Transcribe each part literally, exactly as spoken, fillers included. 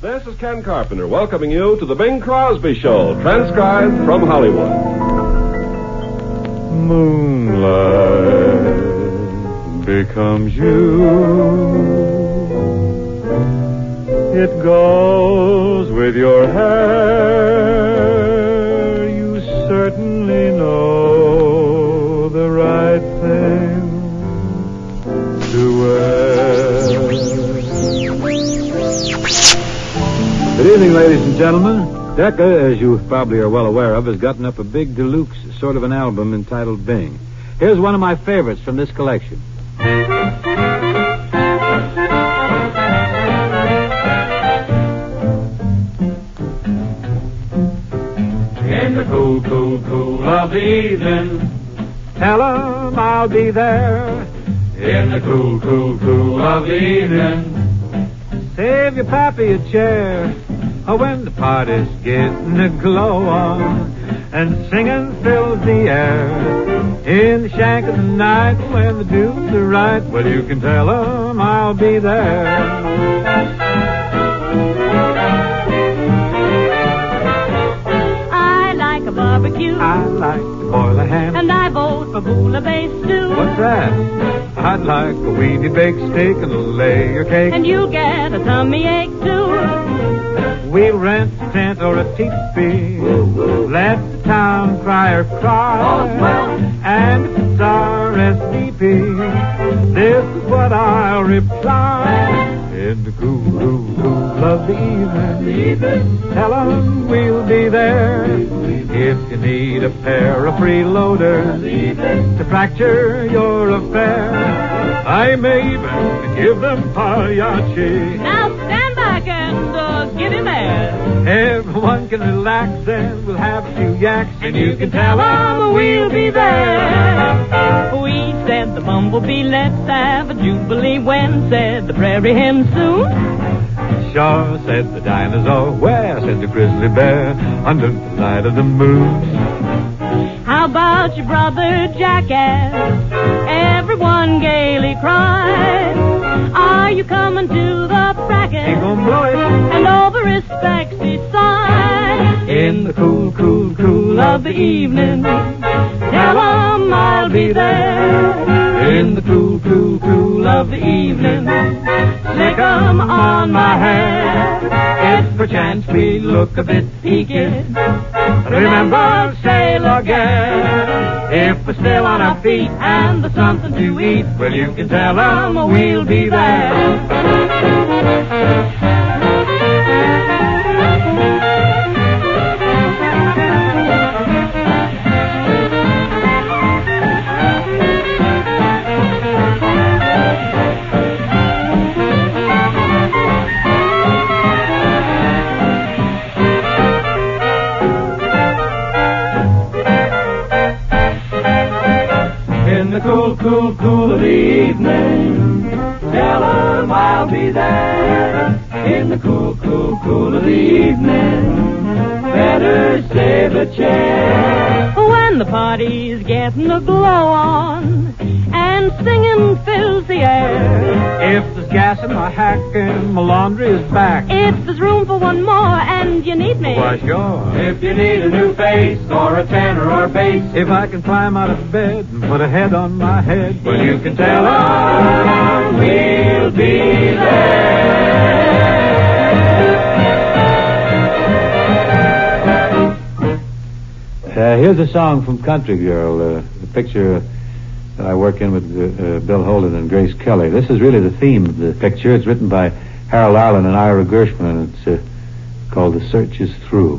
This is Ken Carpenter welcoming you to the Bing Crosby Show, transcribed from Hollywood. Moonlight becomes you. It goes with your hair. You certainly know the right thing to wear. Good evening, ladies and gentlemen. Decca, as you probably are well aware of, has gotten up a big deluxe sort of an album entitled Bing. Here's one of my favorites from this collection. In the cool, cool, cool of the evening, Tell 'em I'll be there. in the cool, cool, cool of the evening, Save your pappy a chair. Oh, when the party's getting a glow on and singing fills the air. In the shank of the night when the dudes are right, well, you can tell 'em I'll be there. I like a barbecue. I like to boil a ham. And I vote for bouillabaisse stew. What's that? I'd like a weedy baked steak and a layer cake. And you'll get a tummy ache too. We'll rent a tent or a teepee. Let the town crier cry. All's well. And if it's R S V P, this is what I'll reply. In the cool, cool, cool of the evening, tell 'em we'll be there. If you need a pair of freeloaders to fracture your affair, I may even give them pagliacci. Now stand back and uh, give him air. Everyone can relax and we'll have a few yaks, And you can tell 'em we'll be there. We said the bumblebee, let's have a jubilee. When said the prairie hen soon? Sure, said the dinosaur. Where, said the grizzly bear, under the light of the moon. How about your brother jackass? Everyone gaily cried. Are you coming to the bracket? Ain't gonna blow it. And over his specs he sighed. In the cool, cool, cool of the evening, tell 'em I'll be there. In the cool, cool, cool of the evening, slick 'em on my hair. If perchance we look a bit peaked, remember, say again. If we're still on our feet and there's something to eat, well, you can tell 'em we'll be there. cool, cool, cool of the evening, tell 'em I'll be there. In the cool, cool, cool of the evening, better save a chair. When the party's getting a glow on and singing fills the air. If there's gas in my hack and my laundry is back. If there's room for one more and you need me. Why, sure. If you need a new face or a tenor or bass. If I can climb out of bed and put a head on my head. Well, you can tell 'em we'll be there. Uh, here's a song from Country Girl, uh, the picture that I work in with uh, Bill Holden and Grace Kelly. This is really the theme of the picture. It's written by Harold Arlen and Ira Gershwin. It's uh, called The Search Is Through.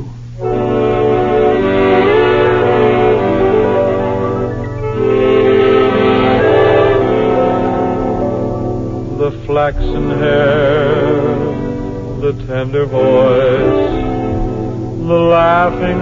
The flaxen hair, the tender voice, the laughing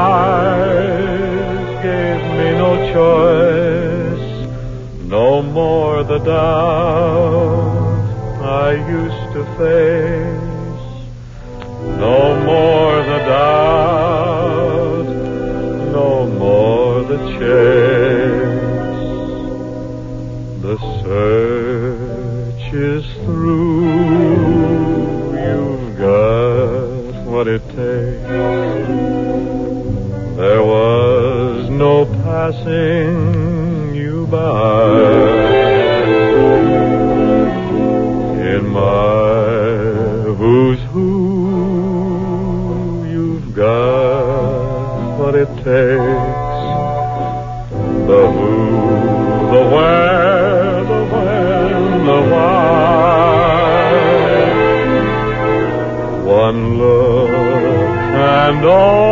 eyes gave me no choice. No more the doubt I used to face. No more the doubt, no more the chase. The search is through, you've got passing you by. In my who's who, you've got what it takes. The who, the where, the when, the why. One look and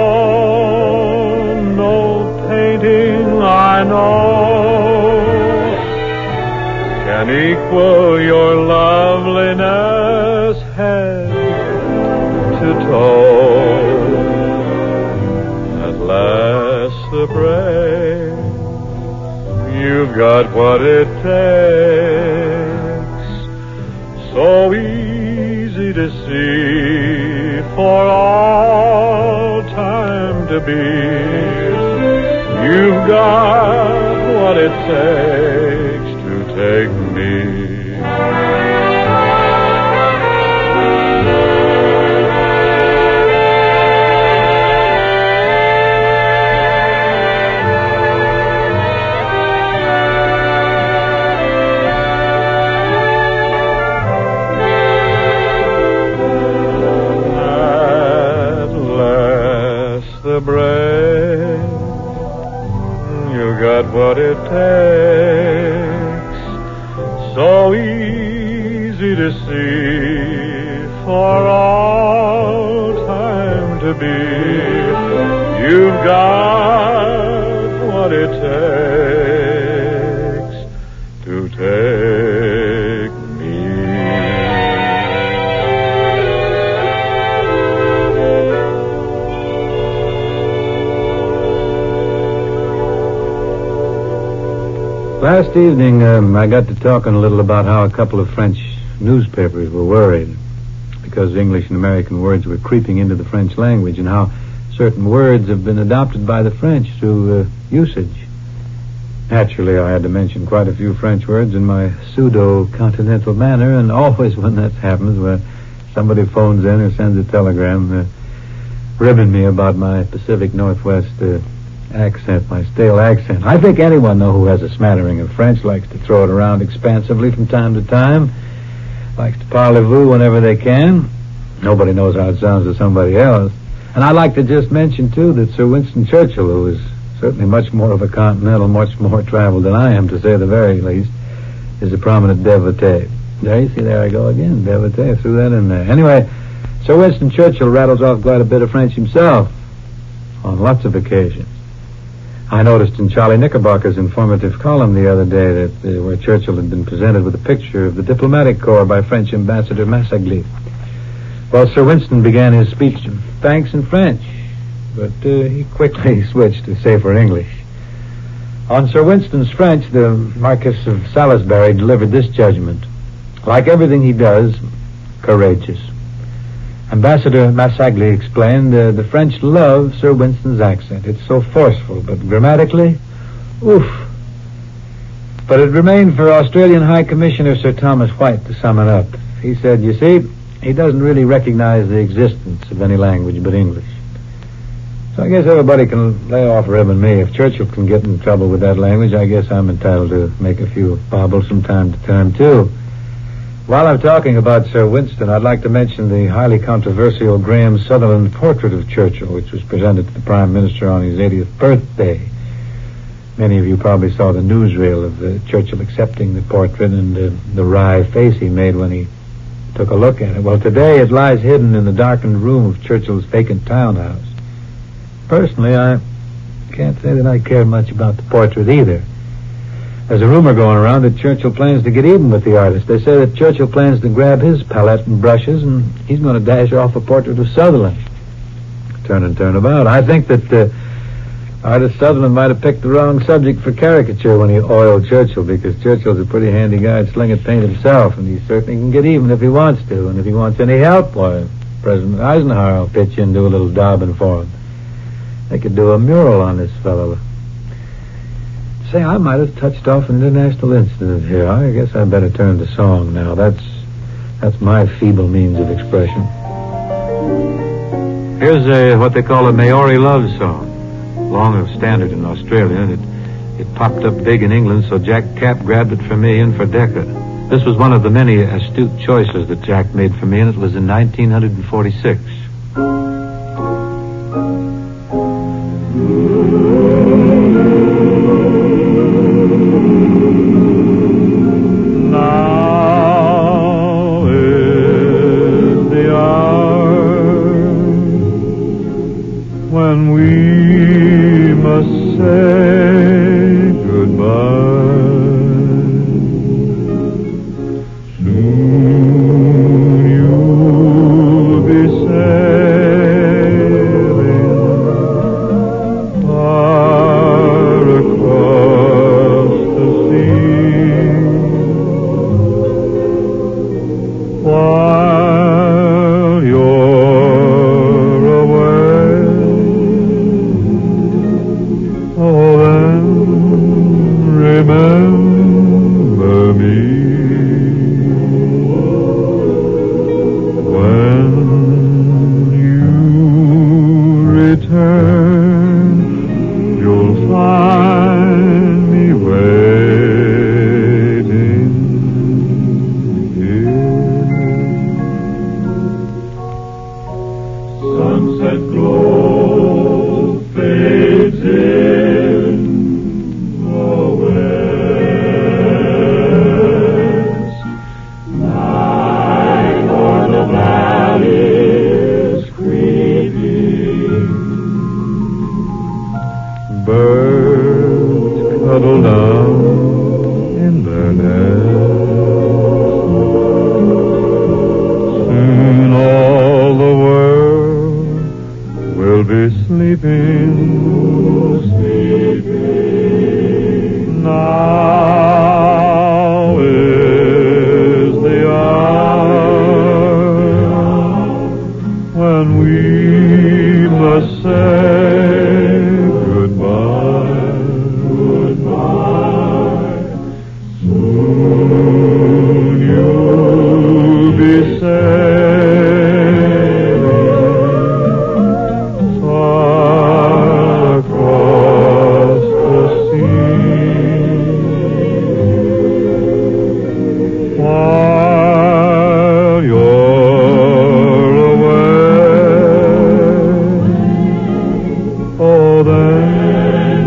all, no painting I know can equal your loveliness head to toe. At last the brave, you've got what it takes. So easy to see, for all time to be. You've got what it takes to take me. Brave, you got what it takes. So easy to see, for all time to be. You've got what it takes to take me. Last evening, um, I got to talking a little about how a couple of French newspapers were worried because English and American words were creeping into the French language and how certain words have been adopted by the French through uh, usage. Naturally, I had to mention quite a few French words in my pseudo-continental manner, and always when that happens, when somebody phones in or sends a telegram uh, ribbing me about my Pacific Northwest uh, accent, my stale accent. I think anyone, though, who has a smattering of French likes to throw it around expansively from time to time, likes to parlez-vous whenever they can. Nobody knows how it sounds to somebody else. And I'd like to just mention, too, that Sir Winston Churchill, who is certainly much more of a continental, much more traveled than I am, to say the very least, is a prominent devotee. There, you see, there I go again, devotee, threw that in there. Anyway, Sir Winston Churchill rattles off quite a bit of French himself on lots of occasions. I noticed in Charlie Knickerbocker's informative column the other day that uh, where Churchill had been presented with a picture of the diplomatic corps by French Ambassador Massagli. Well, Sir Winston began his speech, thanks in French, but uh, he quickly switched to safer English. On Sir Winston's French, the Marquis of Salisbury delivered this judgment. Like everything he does, courageous. Ambassador Massagli explained, uh, the French love Sir Winston's accent. It's so forceful, but grammatically, oof. But it remained for Australian High Commissioner Sir Thomas White to sum it up. He said, you see, he doesn't really recognize the existence of any language but English. So I guess everybody can lay off ribbing me. If Churchill can get in trouble with that language, I guess I'm entitled to make a few bobbles from time to time, too. While I'm talking about Sir Winston, I'd like to mention the highly controversial Graham Sutherland portrait of Churchill, which was presented to the Prime Minister on his eightieth birthday. Many of you probably saw the newsreel of uh, Churchill accepting the portrait and uh, the wry face he made when he took a look at it. Well, today it lies hidden in the darkened room of Churchill's vacant townhouse. Personally, I can't say that I care much about the portrait either. There's a rumor going around that Churchill plans to get even with the artist. They say that Churchill plans to grab his palette and brushes, and he's going to dash off a portrait of Sutherland. Turn and turn about. I think that uh, artist Sutherland might have picked the wrong subject for caricature when he oiled Churchill, because Churchill's a pretty handy guy at slinging paint himself, and he certainly can get even if he wants to. And if he wants any help, why, President Eisenhower will pitch in and do a little daubing for him. They could do a mural on this fellow. Say, I might have touched off an international incident here. I guess I better turn to song now. That's that's my feeble means of expression. Here's a, what they call a Maori love song. Long a standard in Australia. It It popped up big in England, so Jack Cap grabbed it for me and for Decca. This was one of the many astute choices that Jack made for me, and it was in nineteen forty-six. Now is the hour when we must say goodbye. Soon you'll be sailing far across the sea, while you're away. Oh, then remember me when you return. You'll find me waiting here. Sunset glow fades in the west. Night o'er the valleys creeping. Birds cuddle down in their nests. Soon all the world will be sleeping, sleeping. Now is the hour when we must say goodbye, goodbye. Soon you'll be sailing far across the sea, while you're away. Oh, then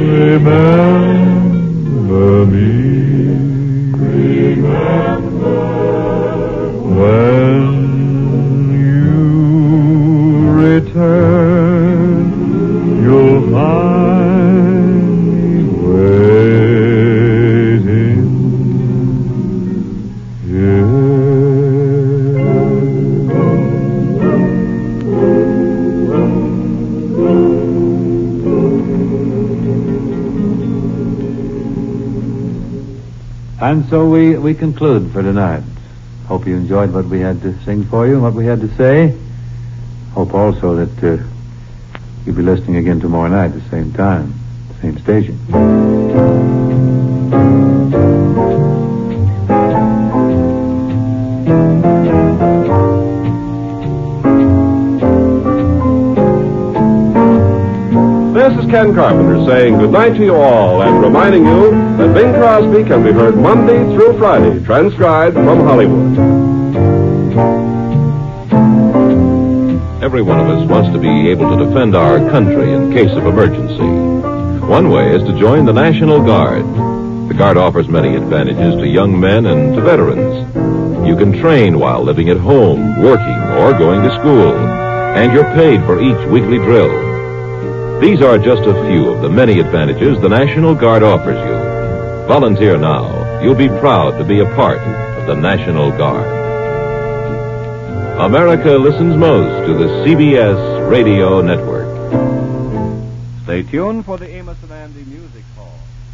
remember me. Remember when you return. You'll find me waiting here. And so we, we conclude for tonight. Hope you enjoyed what we had to sing for you and what we had to say. Hope also that uh, you'll be listening again tomorrow night at the same time, same station. This is Ken Carpenter saying goodnight to you all and reminding you that Bing Crosby can be heard Monday through Friday, transcribed from Hollywood. Every one of us wants to be able to defend our country in case of emergency. One way is to join the National Guard. The Guard offers many advantages to young men and to veterans. You can train while living at home, working, or going to school, and you're paid for each weekly drill. These are just a few of the many advantages the National Guard offers you. Volunteer now. You'll be proud to be a part of the National Guard. America listens most to the C B S Radio Network. Stay tuned for the Amos and Andy Music Hall.